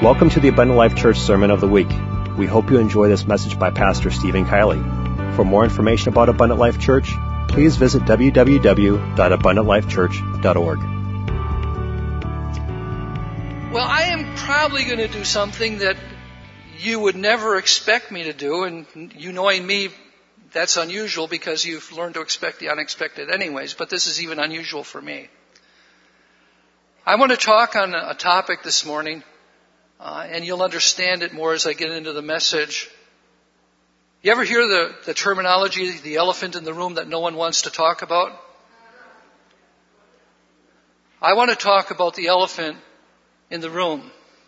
Welcome to the Abundant Life Church Sermon of the Week. We hope you enjoy this message by Pastor Stephen Kiley. For more information about Abundant Life Church, please visit www.abundantlifechurch.org. Well, I am probably going to do something that you would never expect me to do, and you knowing me, that's unusual because you've learned to expect the unexpected anyways, but this is even unusual for me. I want to talk on a topic this morning, and you'll understand it more as I get into the message. You ever hear the terminology, the elephant in the room that no one wants to talk about? I want to talk about the elephant in the room.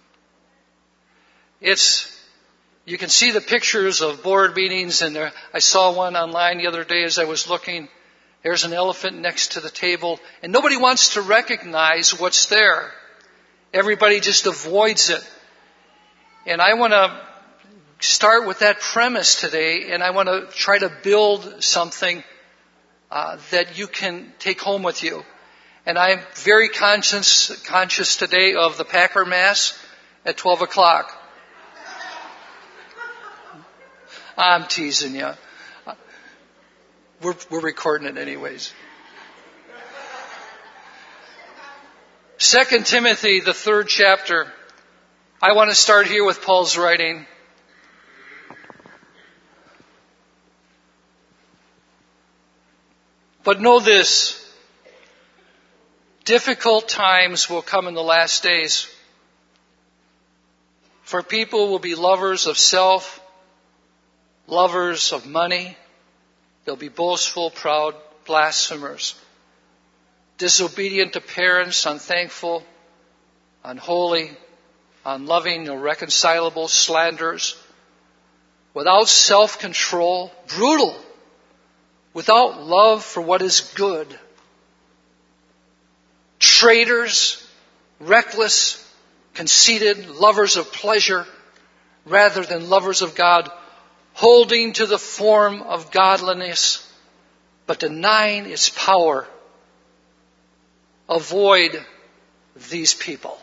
You can see the pictures of board meetings, and I saw one online the other day as I was looking. There's an elephant next to the table, and nobody wants to recognize what's there. Everybody just avoids it. And I want to start with that premise today, and I want to try to build something that you can take home with you. And I'm very conscious today of the Packer Mass at 12 o'clock. I'm teasing you. We're recording it anyways. 2 Timothy, the 3rd chapter. I want to start here with Paul's writing. But know this, difficult times will come in the last days. For people will be lovers of self, lovers of money. They'll be boastful, proud, blasphemers, disobedient to parents, unthankful, unholy, unloving, irreconcilable, slanderers, without self-control, brutal, without love for what is good, traitors, reckless, conceited, lovers of pleasure rather than lovers of God, holding to the form of godliness, but denying its power. Avoid these people.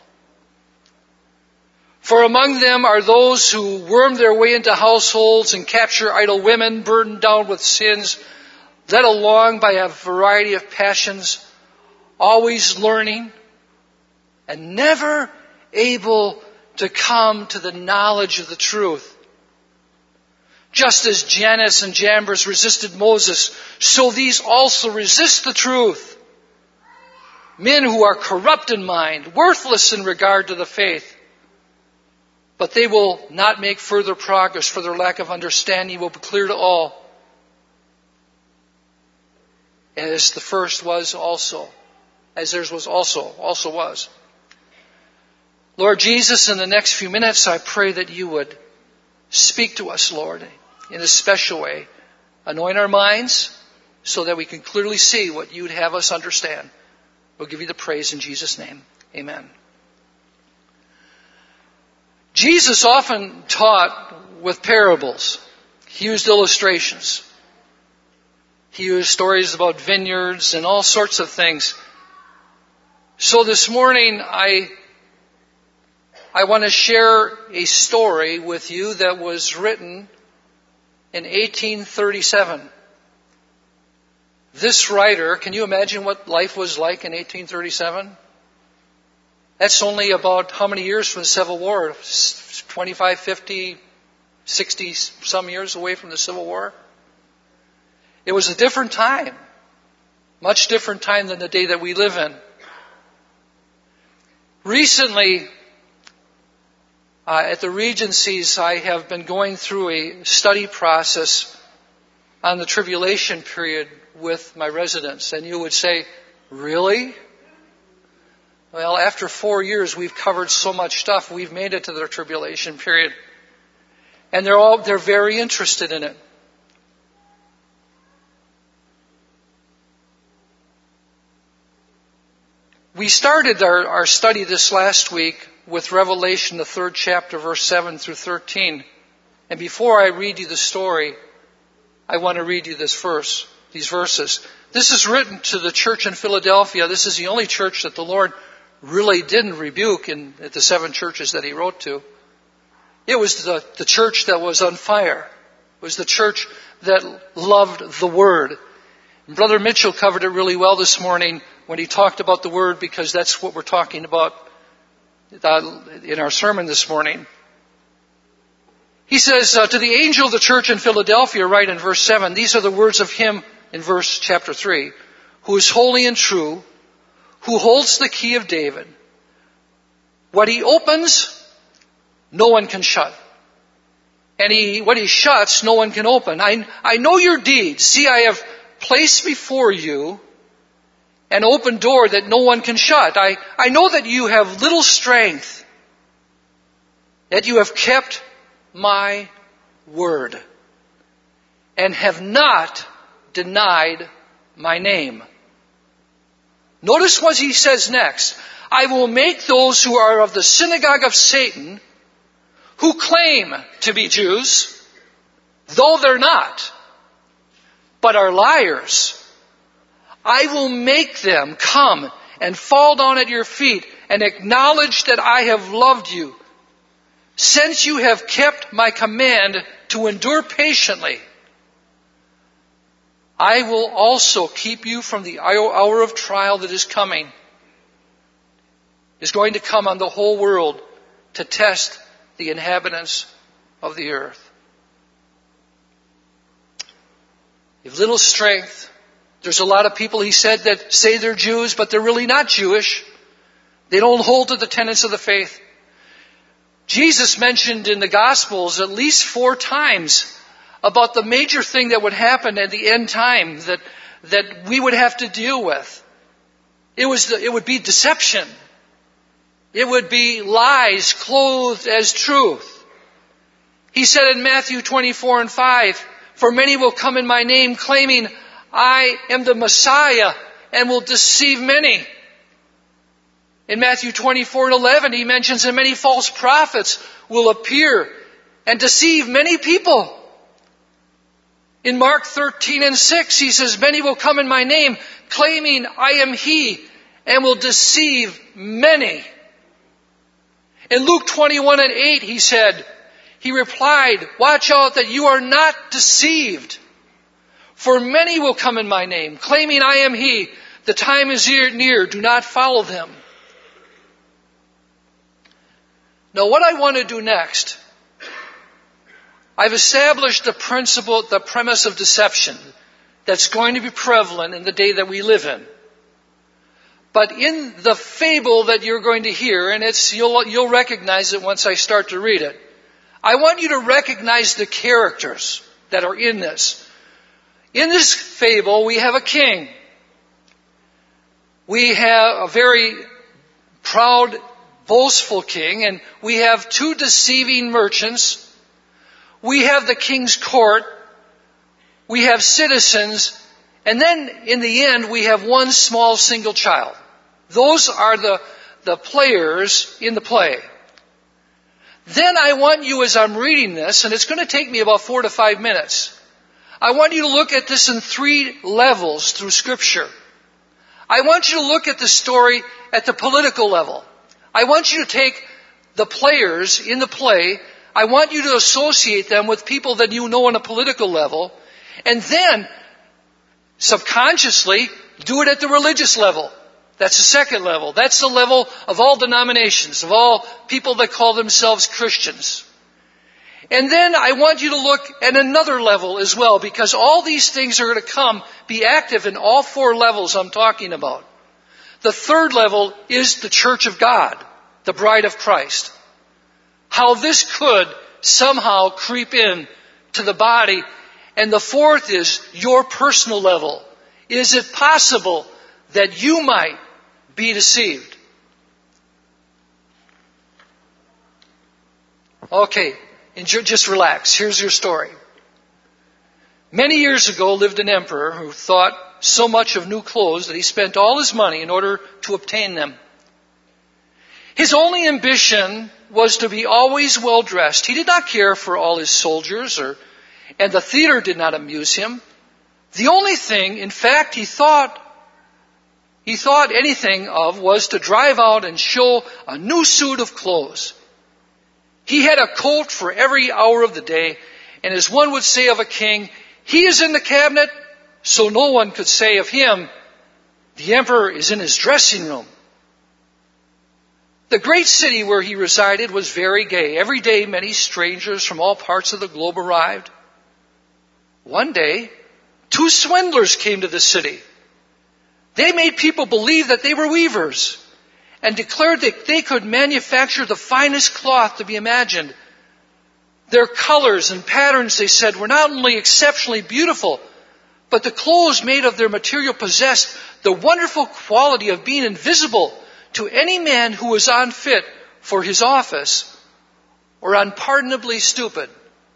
For among them are those who worm their way into households and capture idle women, burdened down with sins, led along by a variety of passions, always learning, and never able to come to the knowledge of the truth. Just as Jannes and Jambres resisted Moses, so these also resist the truth. Men who are corrupt in mind, worthless in regard to the faith. But they will not make further progress, for their lack of understanding will be clear to all. As the first was also, as theirs was also was. Lord Jesus, in the next few minutes, I pray that you would speak to us, Lord, in a special way. Anoint our minds so that we can clearly see what you'd have us understand. We'll give you the praise in Jesus' name. Amen. Jesus often taught with parables. He used illustrations. He used stories about vineyards and all sorts of things. So this morning, I want to share a story with you that was written in 1837. This writer, can you imagine what life was like in 1837? That's only about how many years from the Civil War? 25, 50, 60 some years away from the Civil War? It was a different time. Much different time than the day that we live in. Recently, at the Regencies, I have been going through a study process on the tribulation period with my residents. And you would say, really? Well, after 4 years, we've covered so much stuff. We've made it to the tribulation period. And they're very interested in it. We started our study this last week with Revelation, the 3rd chapter, verse 7 through 13. And before I read you the story, I want to read you these verses. This is written to the church in Philadelphia. This is the only church that the Lord really didn't rebuke at the 7 churches that he wrote to. It was the church that was on fire. It was the church that loved the Word. And Brother Mitchell covered it really well this morning when he talked about the Word, because that's what we're talking about in our sermon this morning. He says, to the angel of the church in Philadelphia, right in verse 7, these are the words of him in chapter 3, who is holy and true, who holds the key of David. What he opens, no one can shut. And what he shuts, no one can open. I know your deeds. See, I have placed before you an open door that no one can shut. I know that you have little strength, that you have kept my word and have not denied my name. Notice what he says next. I will make those who are of the synagogue of Satan, who claim to be Jews, though they're not, but are liars, I will make them come and fall down at your feet and acknowledge that I have loved you, since you have kept my command to endure patiently. I will also keep you from the hour of trial that is coming. Is going to come on the whole world to test the inhabitants of the earth. You have little strength. There's a lot of people, he said, that say they're Jews, but they're really not Jewish. They don't hold to the tenets of the faith. Jesus mentioned in the Gospels at least 4 times about the major thing that would happen at the end time that we would have to deal with. It would be deception. It would be lies clothed as truth. He said in Matthew 24:5, for many will come in my name claiming I am the Messiah and will deceive many. In Matthew 24:11, he mentions that many false prophets will appear and deceive many people. In Mark 13:6, he says, many will come in my name claiming I am he and will deceive many. In Luke 21:8, he replied, watch out that you are not deceived. For many will come in my name, claiming I am he. The time is near. Do not follow them. Now, what I want to do next, I've established the premise of deception that's going to be prevalent in the day that we live in. But in the fable that you're going to hear, and you'll recognize it once I start to read it, I want you to recognize the characters that are in this. In this fable, we have a king. We have a very proud, boastful king, and we have 2 deceiving merchants. We have the king's court. We have citizens. And then, in the end, we have one small single child. Those are the players in the play. Then I want you, as I'm reading this, and it's going to take me about 4 to 5 minutes, I want you to look at this in 3 levels through Scripture. I want you to look at the story at the political level. I want you to take the players in the play, I want you to associate them with people that you know on a political level, and then, subconsciously, do it at the religious level. That's the second level. That's the level of all denominations, of all people that call themselves Christians. And then I want you to look at another level as well, because all these things are going to be active in all 4 levels I'm talking about. The third level is the church of God, the bride of Christ. How this could somehow creep in to the body. And the fourth is your personal level. Is it possible that you might be deceived? Okay, just relax. Here's your story. Many years ago lived an emperor who thought so much of new clothes that he spent all his money in order to obtain them. His only ambition was to be always well dressed. He did not care for all his soldiers, and the theater did not amuse him. The only thing, in fact, he thought he thought anything of was to drive out and show a new suit of clothes. He had a coat for every hour of the day, and as one would say of a king, he is in the cabinet, so no one could say of him, the emperor is in his dressing room. The great city where he resided was very gay. Every day many strangers from all parts of the globe arrived. One day, 2 swindlers came to the city. They made people believe that they were weavers and declared that they could manufacture the finest cloth to be imagined. Their colors and patterns, they said, were not only exceptionally beautiful, but the clothes made of their material possessed the wonderful quality of being invisible to any man who was unfit for his office or unpardonably stupid.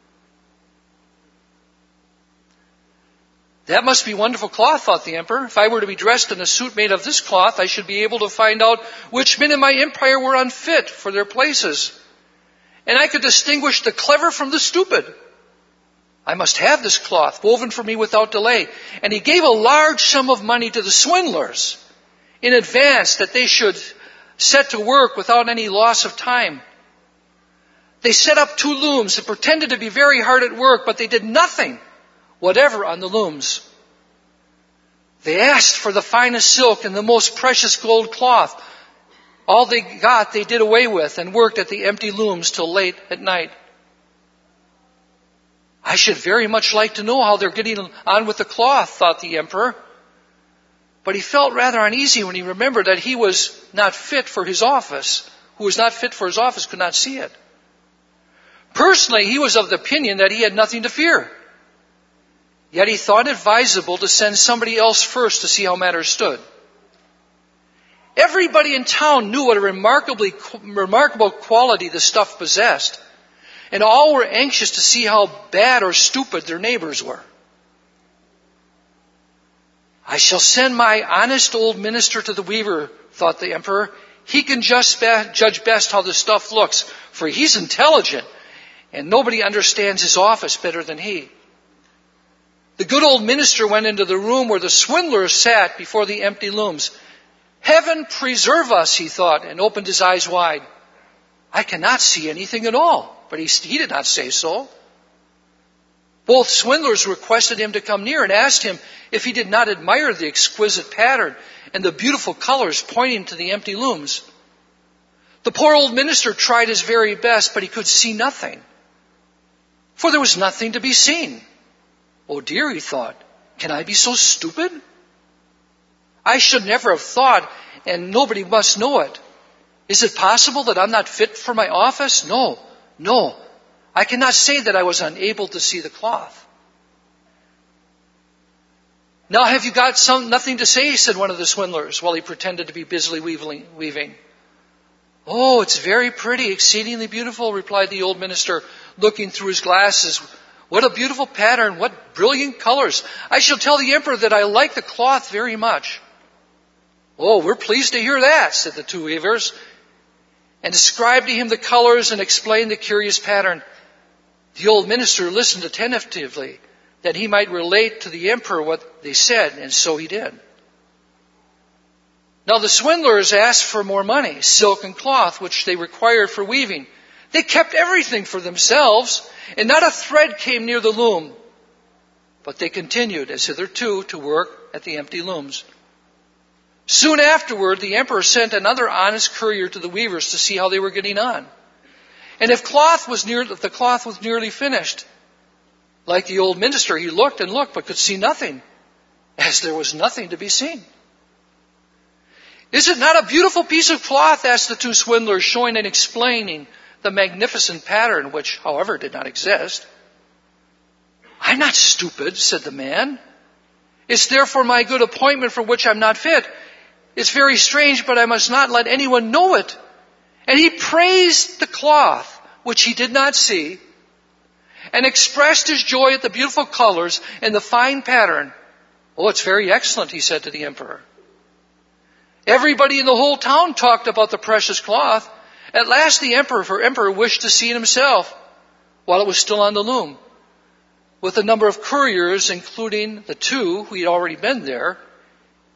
That must be wonderful cloth, thought the emperor. If I were to be dressed in a suit made of this cloth, I should be able to find out which men in my empire were unfit for their places. And I could distinguish the clever from the stupid. I must have this cloth woven for me without delay. And he gave a large sum of money to the swindlers in advance that they should set to work without any loss of time. They set up 2 looms and pretended to be very hard at work, but they did nothing whatever on the looms. They asked for the finest silk and the most precious gold cloth. All they got, they did away with and worked at the empty looms till late at night. I should very much like to know how they're getting on with the cloth, thought the emperor. But he felt rather uneasy when he remembered that he was not fit for his office. Who was not fit for his office could not see it. Personally, he was of the opinion that he had nothing to fear. Yet he thought it advisable to send somebody else first to see how matters stood. Everybody in town knew what a remarkable quality the stuff possessed, and all were anxious to see how bad or stupid their neighbors were. I shall send my honest old minister to the weaver, thought the emperor. He can just judge best how the stuff looks, for he's intelligent, and nobody understands his office better than he. The good old minister went into the room where the swindlers sat before the empty looms. Heaven preserve us, he thought, and opened his eyes wide. I cannot see anything at all. But he did not say so. Both swindlers requested him to come near and asked him if he did not admire the exquisite pattern and the beautiful colors pointing to the empty looms. The poor old minister tried his very best, but he could see nothing. For there was nothing to be seen. Oh dear, he thought, can I be so stupid? I should never have thought, and nobody must know it. Is it possible that I'm not fit for my office? No. I cannot say that I was unable to see the cloth. Now have you got nothing to say, said one of the swindlers, while he pretended to be busily weaving. Oh, it's very pretty, exceedingly beautiful, replied the old minister, looking through his glasses. What a beautiful pattern, what brilliant colors. I shall tell the emperor that I like the cloth very much. Oh, we're pleased to hear that, said the 2 weavers, and described to him the colors and explained the curious pattern. The old minister listened attentively, that he might relate to the emperor what they said, and so he did. Now the swindlers asked for more money, silk and cloth, which they required for weaving. They kept everything for themselves, and not a thread came near the loom. But they continued, as hitherto, to work at the empty looms. Soon afterward, the emperor sent another honest courier to the weavers to see how they were getting on. And if the cloth was nearly finished, like the old minister, he looked and looked, but could see nothing, as there was nothing to be seen. Is it not a beautiful piece of cloth? Asked the 2 swindlers, showing and explaining the magnificent pattern, which, however, did not exist. I'm not stupid, said the man. It's therefore my good appointment for which I'm not fit. It's very strange, but I must not let anyone know it. And he praised the cloth, which he did not see, and expressed his joy at the beautiful colors and the fine pattern. Oh, it's very excellent, he said to the emperor. Everybody in the whole town talked about the precious cloth. At last the emperor wished to see it himself while it was still on the loom. With a number of couriers, including the 2 who had already been there,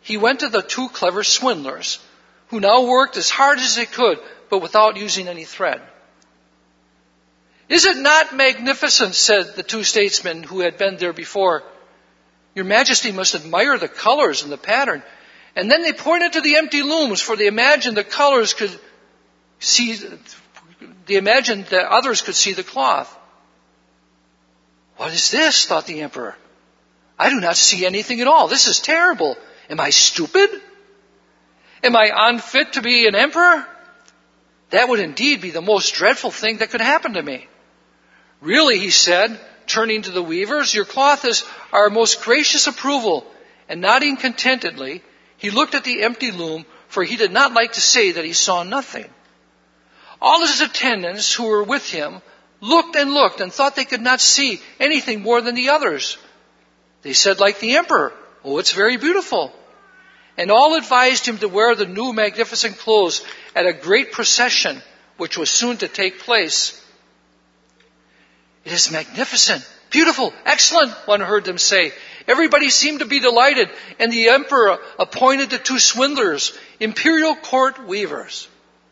he went to the two clever swindlers, who now worked as hard as they could, but without using any thread. "Is it not magnificent?" said the two statesmen who had been there before. "Your Majesty must admire the colors and the pattern." And then they pointed to the empty looms, for they imagined the colors could see, they imagined that others could see the cloth. "What is this?" thought the emperor. "I do not see anything at all. This is terrible. Am I stupid? Am I unfit to be an emperor? That would indeed be the most dreadful thing that could happen to me. Really," he said, turning to the weavers, "your cloth is our most gracious approval." And nodding contentedly, he looked at the empty loom, for he did not like to say that he saw nothing. All his attendants who were with him looked and thought they could not see anything more than the others. They said, like the emperor, "Oh, it's very beautiful." And all advised him to wear the new magnificent clothes at a great procession, which was soon to take place. "It is magnificent, beautiful, excellent," one heard them say. Everybody seemed to be delighted, and the emperor appointed the two swindlers, imperial court weavers.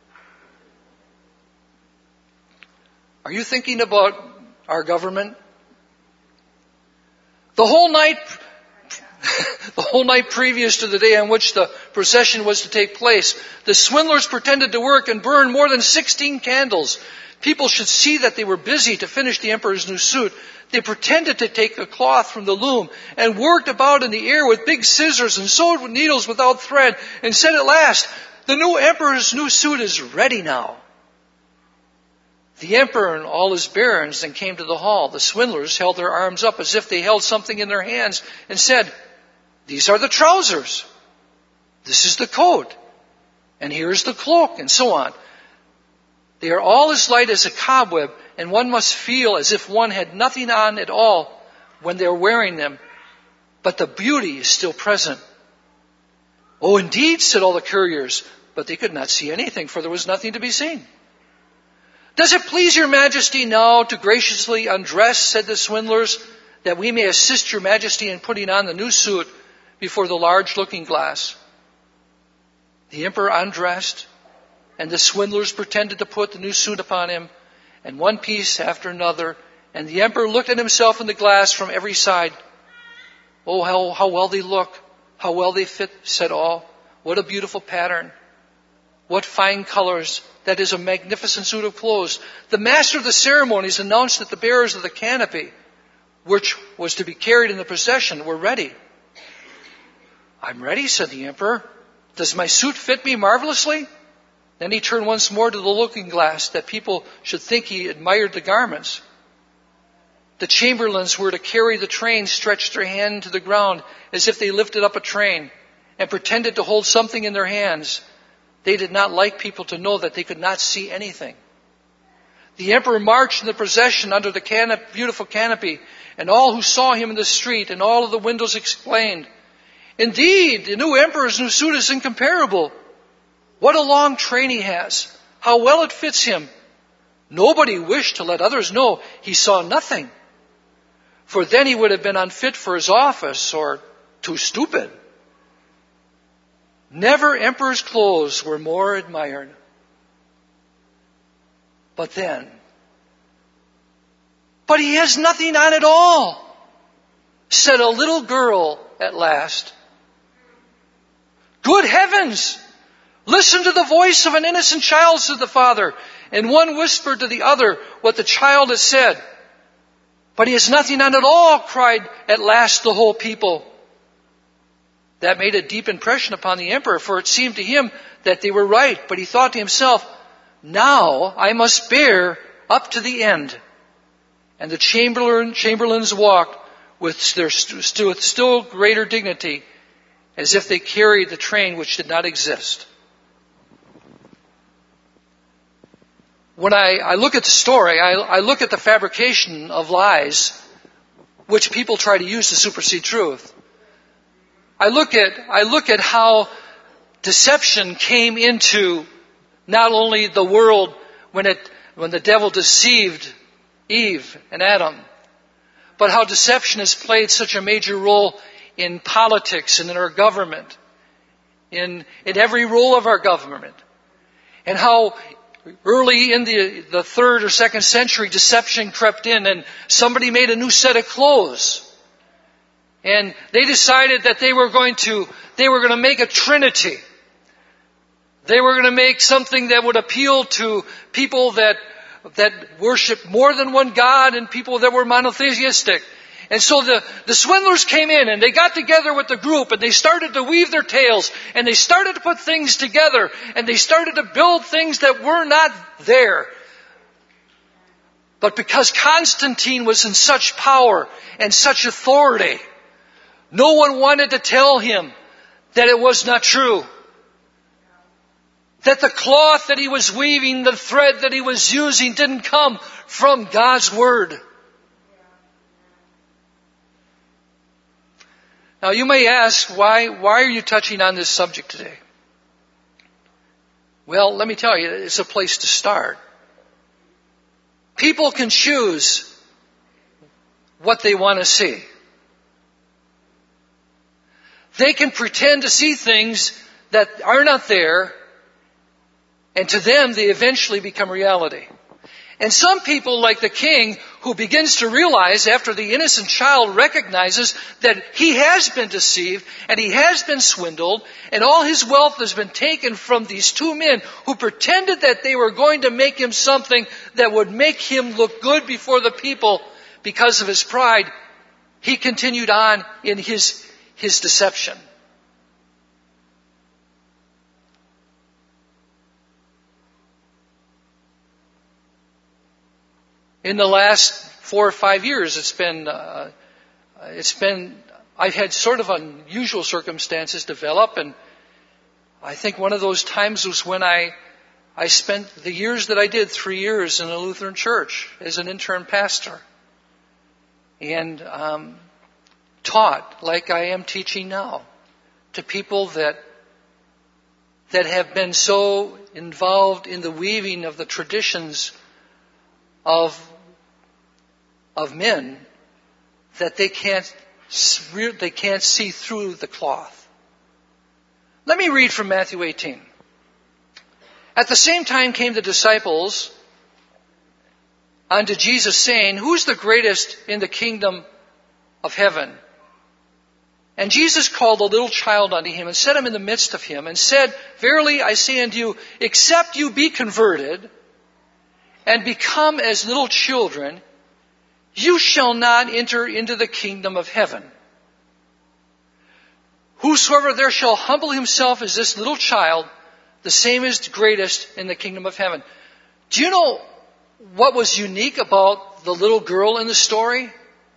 Are you thinking about our government? The whole night previous to the day on which the procession was to take place, the swindlers pretended to work and burn more than 16 candles. People should see that they were busy to finish the emperor's new suit. They pretended to take a cloth from the loom and worked about in the air with big scissors and sewed with needles without thread and said at last, "The new emperor's new suit is ready now." The emperor and all his barons then came to the hall. The swindlers held their arms up as if they held something in their hands and said, "These are the trousers. This is the coat. And here's the cloak," and so on. They are all as light as a cobweb, and one must feel as if one had nothing on at all when they are wearing them. But the beauty is still present. "Oh, indeed," said all the couriers, but they could not see anything, for there was nothing to be seen. "Does it please your Majesty now to graciously undress," said the swindlers, "that we may assist your Majesty in putting on the new suit before the large looking glass?" The emperor undressed, and the swindlers pretended to put the new suit upon him, and one piece after another, and the emperor looked at himself in the glass from every side. "Oh, how well they look, how well they fit," said all. "What a beautiful pattern. What fine colors. That is a magnificent suit of clothes." The master of the ceremonies announced that the bearers of the canopy, which was to be carried in the procession, were ready. "I'm ready," said the emperor. "Does my suit fit me marvelously?" Then he turned once more to the looking glass, that people should think he admired the garments. The chamberlains who were to carry the train stretched their hand to the ground as if they lifted up a train and pretended to hold something in their hands. They did not like people to know that they could not see anything. The emperor marched in the procession under the beautiful canopy, and all who saw him in the street and all of the windows exclaimed, "Indeed, the new emperor's new suit is incomparable. What a long train he has. How well it fits him." Nobody wished to let others know he saw nothing, for then he would have been unfit for his office or too stupid. Never emperor's clothes were more admired. But he has nothing on at all," said a little girl at last. "Good heavens! Listen to the voice of an innocent child," said the father, and one whispered to the other what the child had said. "But he has nothing on at all," cried at last the whole people. That made a deep impression upon the emperor, for it seemed to him that they were right. But he thought to himself, "Now I must bear up to the end." And the chamberlains walked with still greater dignity, as if they carried the train which did not exist. When I look at the story, I look at the fabrication of lies which people try to use to supersede truth. I look at how deception came into not only the world when the devil deceived Eve and Adam, but how deception has played such a major role in politics and in our government in every role of our government. And how early in the 3rd or 2nd century deception crept in and somebody made a new set of clothes. And they decided that they were going to make a trinity. They were going to make something that would appeal to people that worship more than one God and people that were monotheistic. And so the swindlers came in and they got together with the group and they started to weave their tales and they started to put things together and they started to build things that were not there. But because Constantine was in such power and such authority, no one wanted to tell him that it was not true. That the cloth that he was weaving, the thread that he was using didn't come from God's Word. Now you may ask, why are you touching on this subject today? Well, let me tell you, it's a place to start. People can choose what they want to see. They can pretend to see things that are not there, and to them they eventually become reality. And some people, like the king, who begins to realize after the innocent child recognizes that he has been deceived and he has been swindled and all his wealth has been taken from these two men who pretended that they were going to make him something that would make him look good before the people because of his pride, he continued on in his deception. In the last 4 or 5 years, I've had sort of unusual circumstances develop, and I think one of those times was when I spent the years that I did, 3 years in a Lutheran church as an intern pastor, and taught like I am teaching now to people that have been so involved in the weaving of the traditions of men that they can't see through the cloth. Let me read from Matthew 18. At the same time came the disciples unto Jesus, saying, Who's the greatest in the kingdom of heaven? And Jesus called a little child unto him and set him in the midst of him and said, Verily I say unto you, except you be converted and become as little children, you shall not enter into the kingdom of heaven. Whosoever there shall humble himself as this little child, the same is the greatest in the kingdom of heaven. Do you know what was unique about the little girl in the story?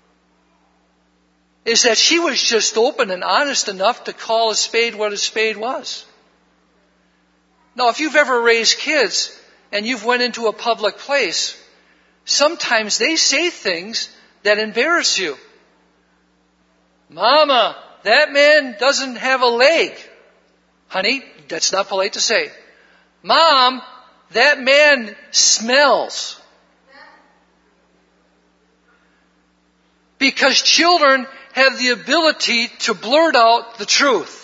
Is that she was just open and honest enough to call a spade what a spade was. Now, if you've ever raised kids and you've went into a public place, sometimes they say things that embarrass you. Mama, that man doesn't have a leg. Honey, that's not polite to say. Mom, that man smells. Because children have the ability to blurt out the truth.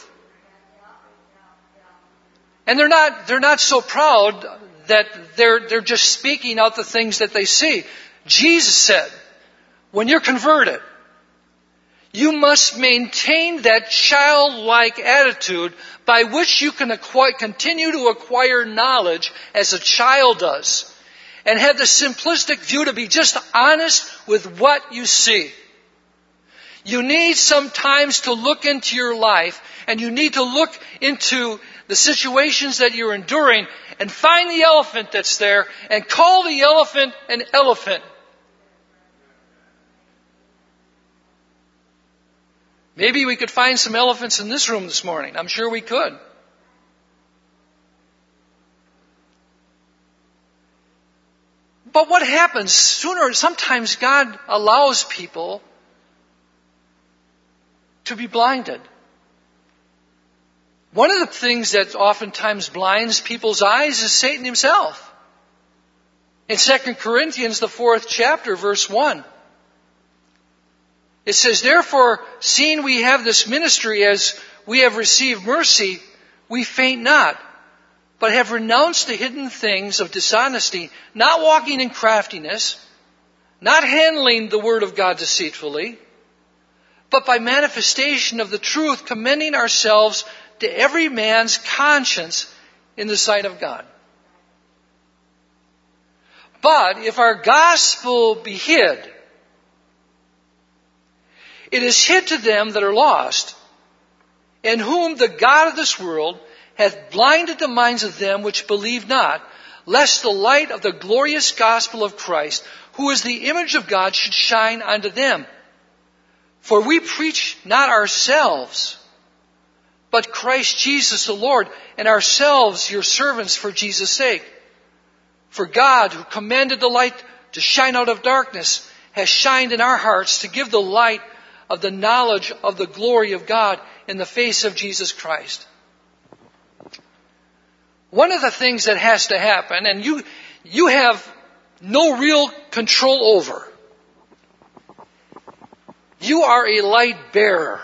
And they're not so proud that they're just speaking out the things that they see. Jesus said, when you're converted, you must maintain that childlike attitude by which you can continue to acquire knowledge as a child does. And have the simplistic view to be just honest with what you see. You need sometimes to look into your life, and you need to look into the situations that you're enduring and find the elephant that's there and call the elephant an elephant. Maybe we could find some elephants in this room this morning. I'm sure we could. But what happens sometimes God allows people to be blinded. One of the things that oftentimes blinds people's eyes is Satan himself. In 2 Corinthians, the 4th chapter, verse 1, it says, Therefore, seeing we have this ministry as we have received mercy, we faint not, but have renounced the hidden things of dishonesty, not walking in craftiness, not handling the word of God deceitfully, but by manifestation of the truth, commending ourselves to every man's conscience in the sight of God. But if our gospel be hid, it is hid to them that are lost, in whom the God of this world hath blinded the minds of them which believe not, lest the light of the glorious gospel of Christ, who is the image of God, should shine unto them. For we preach not ourselves, but Christ Jesus the Lord, and ourselves your servants for Jesus' sake. For God, who commanded the light to shine out of darkness, has shined in our hearts to give the light of the knowledge of the glory of God in the face of Jesus Christ. One of the things that has to happen, and you have no real control over, you are a light bearer.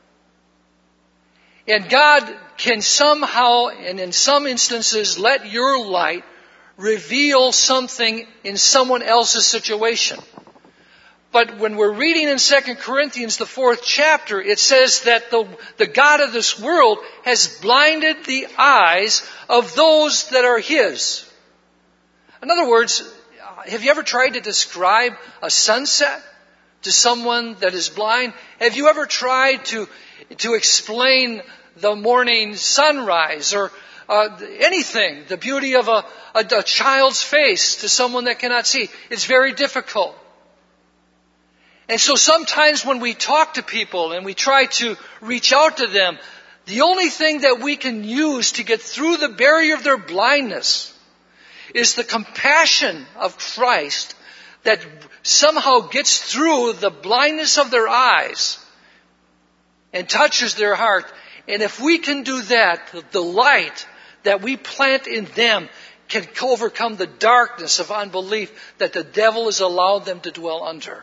And God can somehow, and in some instances, let your light reveal something in someone else's situation. But when we're reading in 2 Corinthians, the 4th chapter, it says that the God of this world has blinded the eyes of those that are His. In other words, have you ever tried to describe a sunset to someone that is blind? Have you ever tried to explain the morning sunrise or anything, the beauty of a child's face to someone that cannot see? It's very difficult. And so sometimes when we talk to people and we try to reach out to them, the only thing that we can use to get through the barrier of their blindness is the compassion of Christ that somehow gets through the blindness of their eyes and touches their heart. And if we can do that, the light that we plant in them can overcome the darkness of unbelief that the devil has allowed them to dwell under.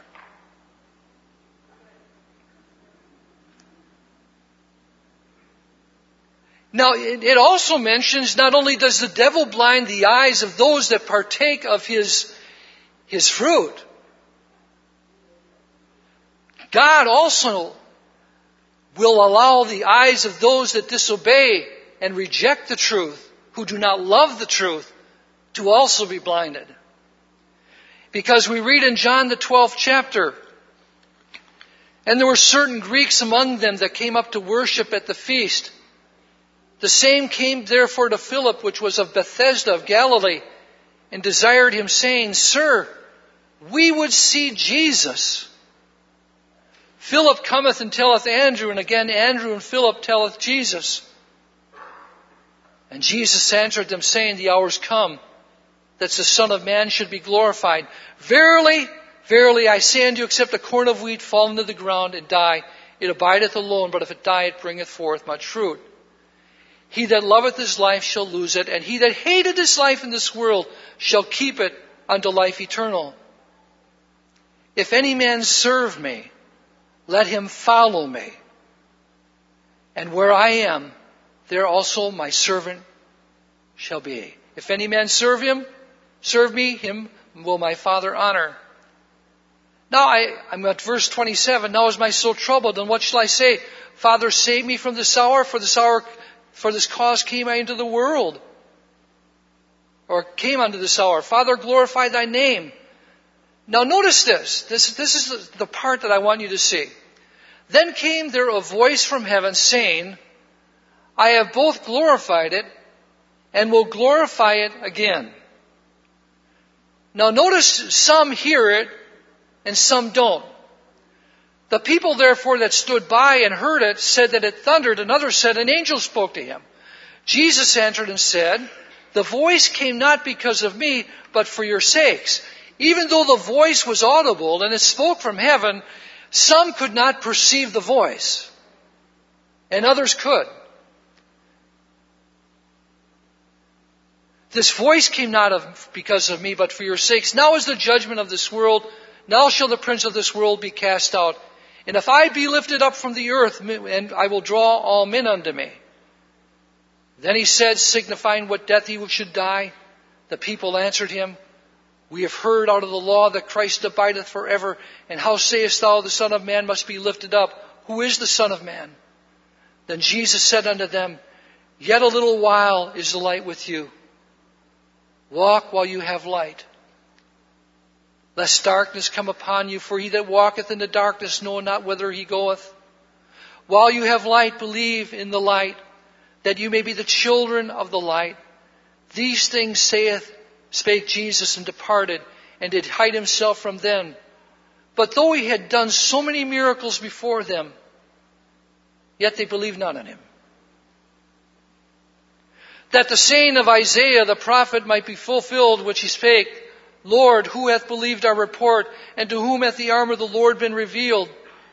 Now, it also mentions not only does the devil blind the eyes of those that partake of his fruit, God also will allow the eyes of those that disobey and reject the truth, who do not love the truth, to also be blinded. Because we read in John the 12th chapter, and there were certain Greeks among them that came up to worship at the feast. The same came therefore to Philip, which was of Bethsaida of Galilee, and desired him, saying, Sir, we would see Jesus. Philip cometh and telleth Andrew, and again Andrew and Philip telleth Jesus. And Jesus answered them, saying, The hour is come, that the Son of Man should be glorified. Verily, verily, I say unto you, except a corn of wheat fall into the ground and die, it abideth alone, but if it die, it bringeth forth much fruit. He that loveth his life shall lose it, and he that hateth his life in this world shall keep it unto life eternal. If any man serve me, let him follow me. And where I am, there also my servant shall be. If any man serve me, him will my Father honor. Now I'm at verse 27. Now is my soul troubled, and what shall I say? Father, save me from this hour, for this cause came I into the world. Or came unto this hour. Father, glorify thy name. Now notice this. This is the part that I want you to see. Then came there a voice from heaven saying, I have both glorified it and will glorify it again. Now notice some hear it and some don't. The people therefore that stood by and heard it said that it thundered, and others said an angel spoke to him. Jesus answered and said, The voice came not because of me, but for your sakes. Even though the voice was audible and it spoke from heaven, some could not perceive the voice, and others could. This voice came not because of me, but for your sakes. Now is the judgment of this world. Now shall the prince of this world be cast out. And if I be lifted up from the earth, and I will draw all men unto me. Then he said, signifying what death he should die. The people answered him, we have heard out of the law that Christ abideth forever. And how sayest thou the Son of Man must be lifted up? Who is the Son of Man? Then Jesus said unto them, yet a little while is the light with you. Walk while you have light, lest darkness come upon you. For he that walketh in the darkness knoweth not whither he goeth. While you have light, believe in the light, that you may be the children of the light. These things spake Jesus, and departed, and did hide himself from them. But though he had done so many miracles before them, yet they believed not on him. That the saying of Isaiah the prophet might be fulfilled, which he spake, Lord, who hath believed our report, and to whom hath the arm of the Lord been revealed?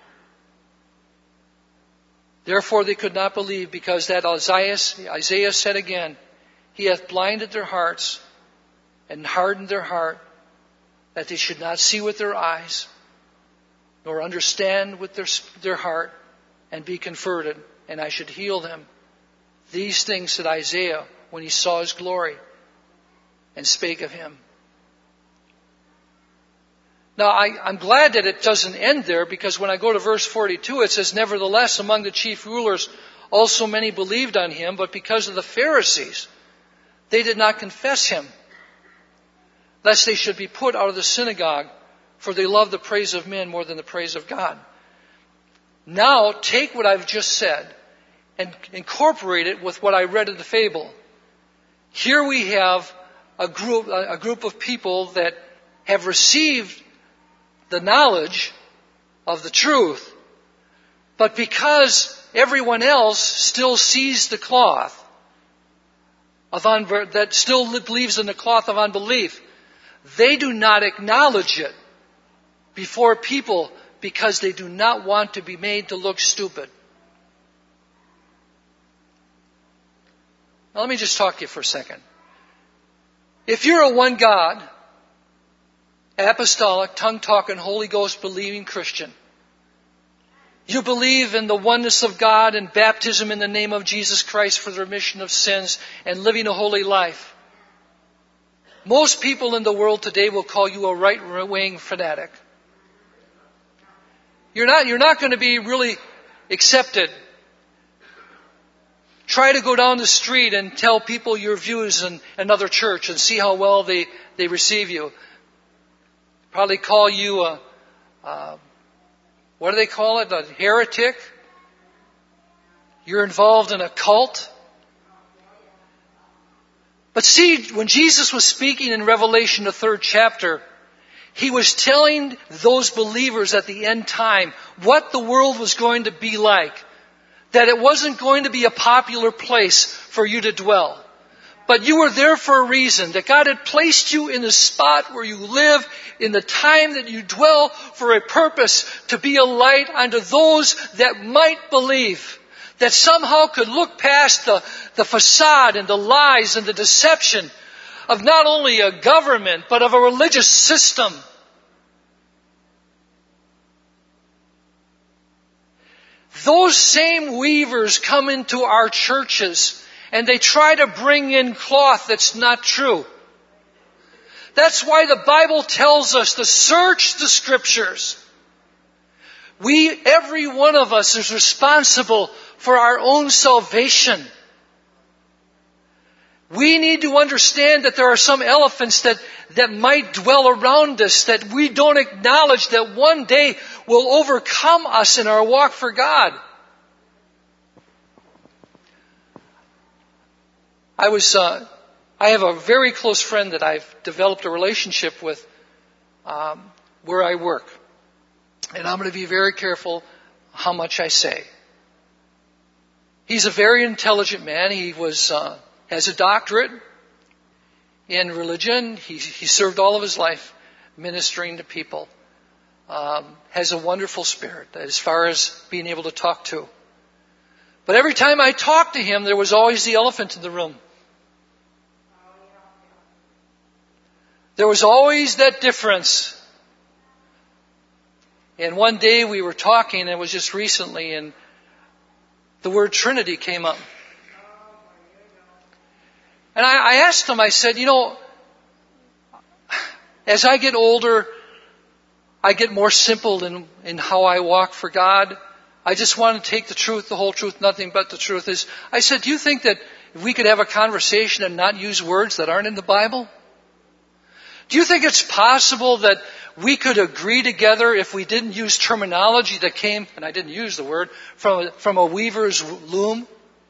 Therefore they could not believe, because that Isaiah said again, he hath blinded their hearts, and hardened their heart, that they should not see with their eyes, nor understand with their heart, and be converted, and I should heal them. These things said Isaiah when he saw his glory, and spake of him. Now, I'm glad that it doesn't end there, because when I go to verse 42, it says, nevertheless, among the chief rulers also many believed on him, but because of the Pharisees, they did not confess him, lest they should be put out of the synagogue, for they love the praise of men more than the praise of God. Now, take what I've just said and incorporate it with what I read in the fable. Here we have a group of people that have received the knowledge of the truth, but because everyone else still sees the cloth that still believes in the cloth of unbelief, they do not acknowledge it before people because they do not want to be made to look stupid. Now let me just talk to you for a second. If you're a one God, apostolic, tongue-talking, Holy Ghost believing Christian, you believe in the oneness of God and baptism in the name of Jesus Christ for the remission of sins and living a holy life, most people in the world today will call you a right-wing fanatic. You're not going to be really accepted. Try to go down the street and tell people your views in another church and see how well they receive you. Probably call you what do they call it? A heretic? You're involved in a cult? But see, when Jesus was speaking in Revelation, the 3rd chapter, he was telling those believers at the end time what the world was going to be like. That it wasn't going to be a popular place for you to dwell. But you were there for a reason. That God had placed you in the spot where you live, in the time that you dwell, for a purpose, to be a light unto those that might believe. That somehow could look past the facade and the lies and the deception of not only a government, but of a religious system. Those same weavers come into our churches and they try to bring in cloth that's not true. That's why the Bible tells us to search the Scriptures. Every one of us is responsible for our own salvation. We need to understand that there are some elephants that might dwell around us that we don't acknowledge that one day will overcome us in our walk for God. I have a very close friend that I've developed a relationship with where I work. And I'm going to be very careful how much I say. He's a very intelligent man. He has a doctorate in religion. He served all of his life ministering to people. Has a wonderful spirit as far as being able to talk to. But every time I talked to him, there was always the elephant in the room. There was always that difference. And one day we were talking, and it was just recently, and the word Trinity came up. And I asked him, I said, as I get older, I get more simple in how I walk for God. I just want to take the truth, the whole truth, nothing but the truth is. I said, do you think that if we could have a conversation and not use words that aren't in the Bible? Do you think it's possible that we could agree together if we didn't use terminology that came, and I didn't use the word, from a weaver's loom?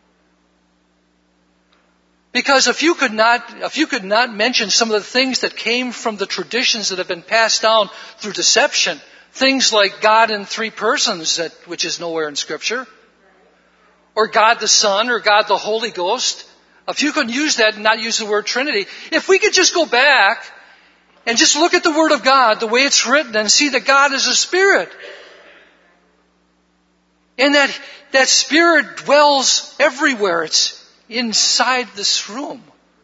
Because if you could not mention some of the things that came from the traditions that have been passed down through deception, things like God in three persons, which is nowhere in Scripture, or God the Son, or God the Holy Ghost, if you could use that and not use the word Trinity, if we could just go back and just look at the Word of God, the way it's written, and see that God is a Spirit, and that Spirit dwells everywhere. It's inside this room.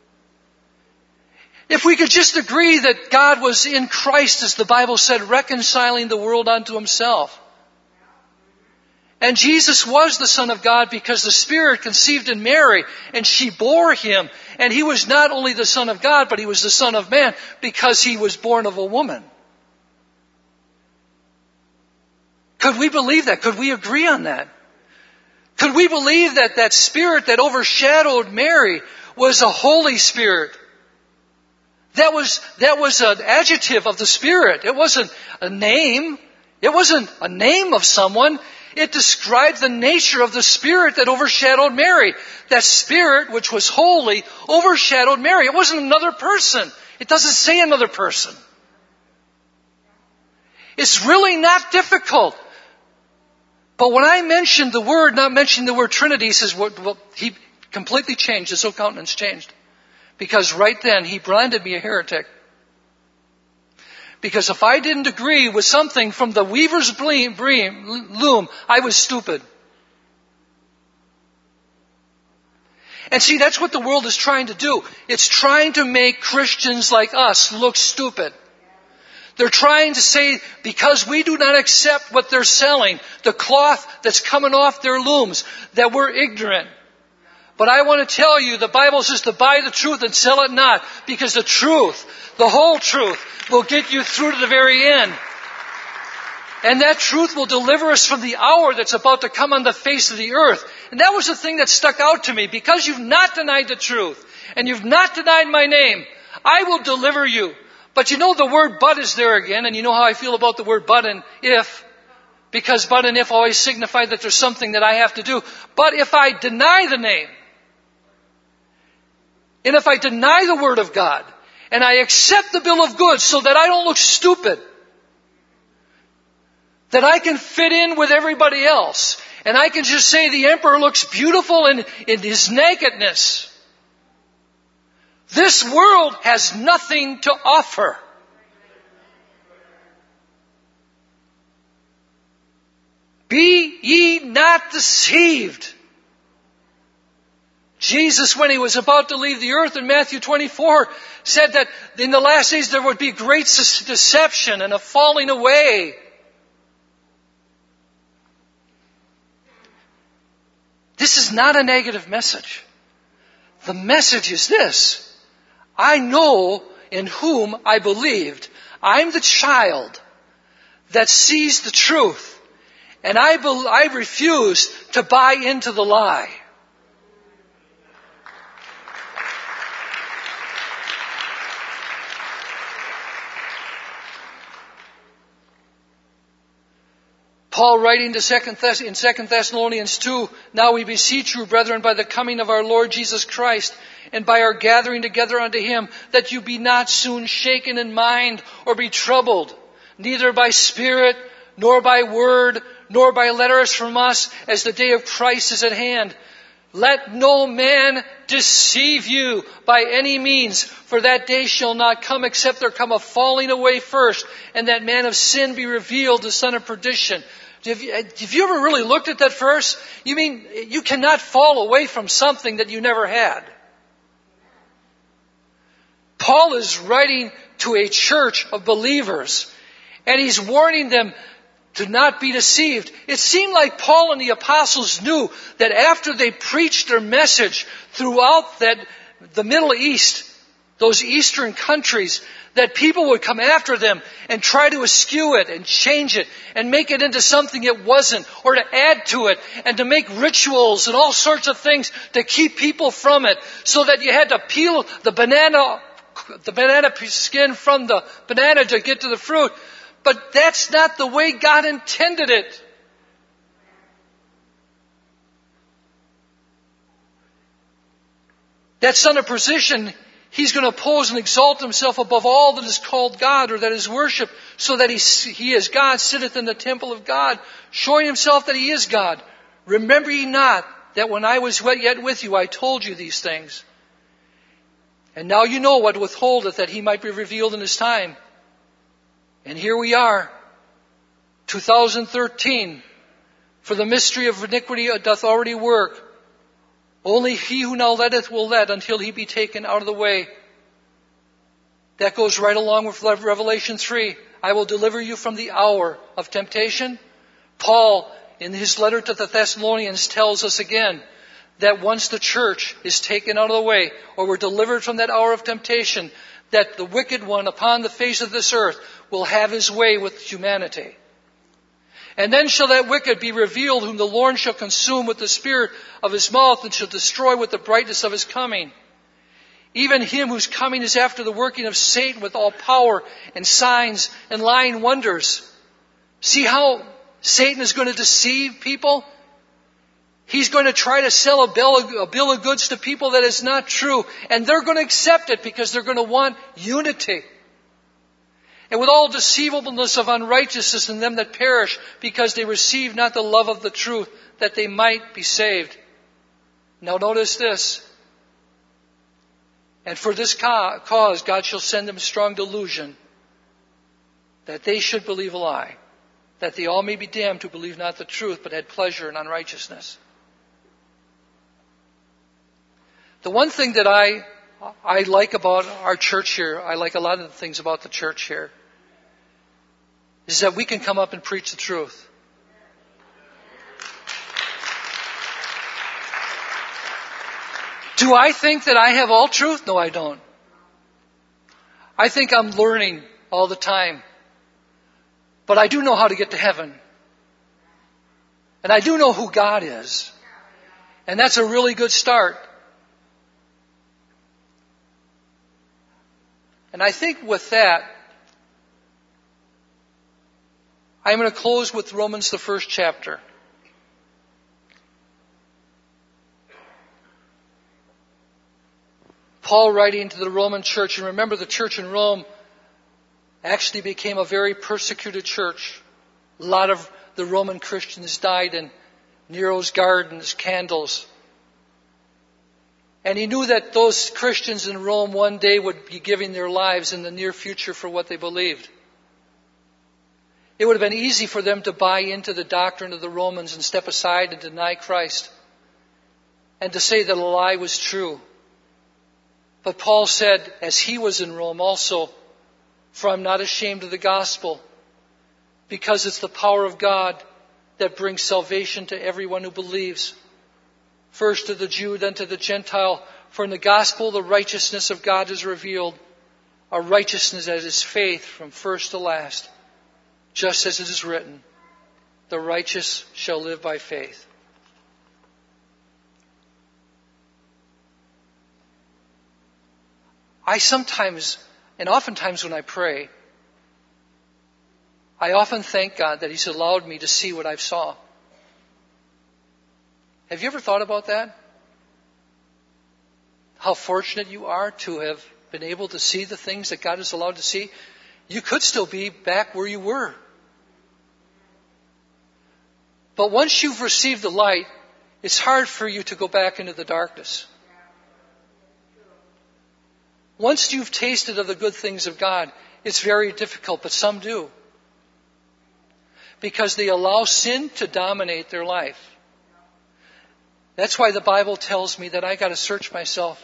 If we could just agree that God was in Christ, as the Bible said, reconciling the world unto Himself. And Jesus was the Son of God because the Spirit conceived in Mary and she bore Him. And He was not only the Son of God, but He was the Son of Man because He was born of a woman. Could we believe that? Could we agree on that? Could we believe that that Spirit that overshadowed Mary was a Holy Spirit? That was an adjective of the Spirit. It wasn't a name. It wasn't a name of someone. It described the nature of the Spirit that overshadowed Mary. That Spirit, which was holy, overshadowed Mary. It wasn't another person. It doesn't say another person. It's really not difficult. But when I mentioned the word, not mentioning the word Trinity, he says, well, he completely changed. His whole countenance changed. Because right then, he branded me a heretic. Because if I didn't agree with something from the weaver's loom, I was stupid. And see, that's what the world is trying to do. It's trying to make Christians like us look stupid. They're trying to say, because we do not accept what they're selling, the cloth that's coming off their looms, that we're ignorant. But I want to tell you, the Bible says to buy the truth and sell it not, because the truth, the whole truth, will get you through to the very end. And that truth will deliver us from the hour that's about to come on the face of the earth. And that was the thing that stuck out to me. Because you've not denied the truth, and you've not denied my name, I will deliver you. But you know the word but is there again, and you know how I feel about the word but and if. Because but and if always signify that there's something that I have to do. But if I deny the name, and if I deny the Word of God, and I accept the bill of goods so that I don't look stupid, that I can fit in with everybody else, and I can just say the emperor looks beautiful in his nakedness, this world has nothing to offer. Be ye not deceived. Jesus, when He was about to leave the earth in Matthew 24, said that in the last days there would be great deception and a falling away. This is not a negative message. The message is this. I know in whom I believed. I'm the child that sees the truth. And I refuse to buy into the lie. Paul writing to in 2 Thessalonians 2, now we beseech you, brethren, by the coming of our Lord Jesus Christ, and by our gathering together unto Him, that you be not soon shaken in mind, or be troubled, neither by spirit, nor by word, nor by letters from us, as the day of Christ is at hand. Let no man deceive you by any means, for that day shall not come except there come a falling away first, and that man of sin be revealed, the son of perdition. Have you ever really looked at that verse? You mean you cannot fall away from something that you never had? Paul is writing to a church of believers, and he's warning them to not be deceived. It seemed like Paul and the apostles knew that after they preached their message throughout the Middle East, those eastern countries, that people would come after them and try to eschew it and change it and make it into something it wasn't, or to add to it and to make rituals and all sorts of things to keep people from it, so that you had to peel the banana skin from the banana to get to the fruit. But that's not the way God intended it. That son of perdition, he's going to oppose and exalt himself above all that is called God or that is worshipped, so that he as God sitteth in the temple of God, showing himself that he is God. Remember ye not that when I was yet with you, I told you these things. And now you know what withholdeth, that he might be revealed in his time. And here we are, 2013. For the mystery of iniquity doth already work. Only he who now letteth will let until he be taken out of the way. That goes right along with Revelation 3. I will deliver you from the hour of temptation. Paul, in his letter to the Thessalonians, tells us again that once the church is taken out of the way, or we're delivered from that hour of temptation, that the wicked one upon the face of this earth will have his way with humanity. And then shall that wicked be revealed, whom the Lord shall consume with the spirit of his mouth, and shall destroy with the brightness of his coming. Even him whose coming is after the working of Satan with all power and signs and lying wonders. See how Satan is going to deceive people? He's going to try to sell a bill of goods to people that is not true. And they're going to accept it because they're going to want unity. And with all deceivableness of unrighteousness in them that perish, because they receive not the love of the truth, that they might be saved. Now notice this. And for this cause God shall send them strong delusion, that they should believe a lie, that they all may be damned who believe not the truth, but had pleasure in unrighteousness. The one thing that I like about our church here, I like a lot of the things about the church here, is that we can come up and preach the truth. Do I think that I have all truth? No, I don't. I think I'm learning all the time. But I do know how to get to heaven. And I do know who God is. And that's a really good start. And I think with that, I'm going to close with Romans, the first chapter. Paul writing to the Roman church, and remember the church in Rome actually became a very persecuted church. A lot of the Roman Christians died in Nero's gardens, candles. And he knew that those Christians in Rome one day would be giving their lives in the near future for what they believed. It would have been easy for them to buy into the doctrine of the Romans and step aside and deny Christ and to say that a lie was true. But Paul said, as he was in Rome also, for I'm not ashamed of the gospel, because it's the power of God that brings salvation to everyone who believes. First to the Jew, then to the Gentile. For in the gospel the righteousness of God is revealed, a righteousness that is faith from first to last. Just as it is written, the righteous shall live by faith. I sometimes, and oftentimes when I pray, I often thank God that He's allowed me to see what I saw. Have you ever thought about that? How fortunate you are to have been able to see the things that God has allowed to see. You could still be back where you were. But once you've received the light, it's hard for you to go back into the darkness. Once you've tasted of the good things of God, it's very difficult, but some do. Because they allow sin to dominate their life. That's why the Bible tells me that I got to search myself.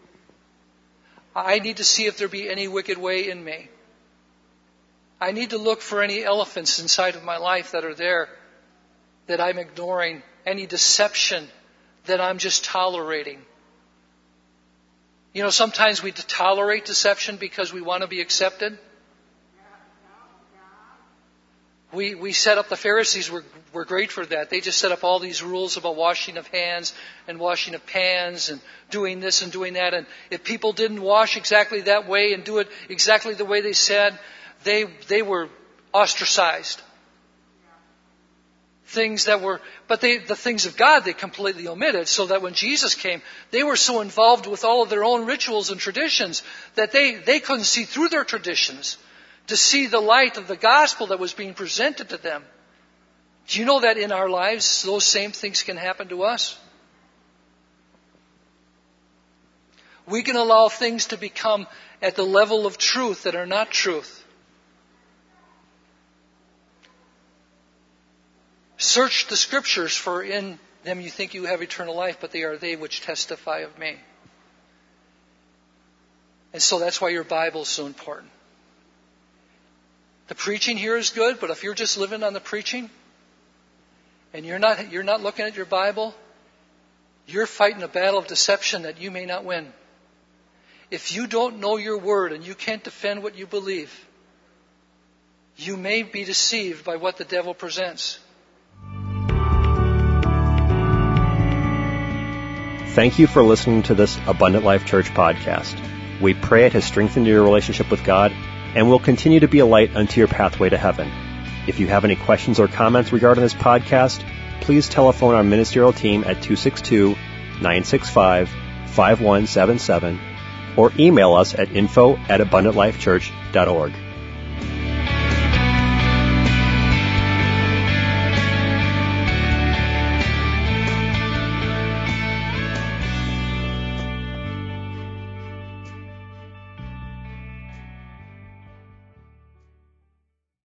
I need to see if there be any wicked way in me. I need to look for any elephants inside of my life that are there that I'm ignoring, any deception that I'm just tolerating. You know, sometimes we tolerate deception because we want to be accepted. We set up, the Pharisees were great for that. They just set up all these rules about washing of hands and washing of pans and doing this and doing that. And if people didn't wash exactly that way and do it exactly the way they said, they were ostracized. Things that were, but the things of God they completely omitted, so that when Jesus came, they were so involved with all of their own rituals and traditions that they couldn't see through their traditions to see the light of the gospel that was being presented to them. Do you know that in our lives, those same things can happen to us? We can allow things to become at the level of truth that are not truth. Search the Scriptures, for in them you think you have eternal life, but they are they which testify of me. And so that's why your Bible is so important. The preaching here is good, but if you're just living on the preaching and you're not looking at your Bible, you're fighting a battle of deception that you may not win. If you don't know your word and you can't defend what you believe, you may be deceived by what the devil presents. Thank you for listening to this Abundant Life Church podcast. We pray it has strengthened your relationship with God and will continue to be a light unto your pathway to heaven. If you have any questions or comments regarding this podcast, please telephone our ministerial team at 262-965-5177 or email us at info@abundantlifechurch.org.